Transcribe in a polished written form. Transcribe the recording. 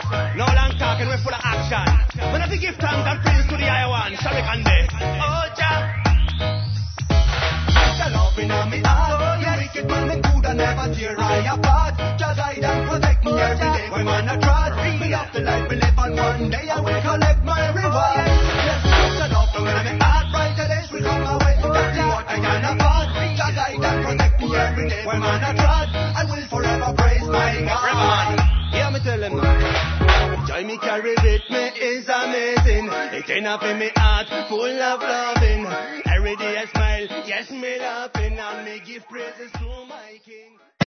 No long talking, we're full of action. When I give thanks and praise to the higher one, shall we convey? Oh, Jah. Jah love in me heart. You wicked man, me good and never tear I apart. Jah guide and protect me every day when man a trod. Me love the life we live and one day I will collect my reward. Yes, Jah love in me heart. Brighter days will come my way. That's what I can afford. Jah guide and protect me every day when man a trod. I will forever praise my God. Yeah, me tell him now. Joy me carry with me is amazing. It enough in me heart, full of loving. Every day I smile, yes me laughing, and me give praises to my King.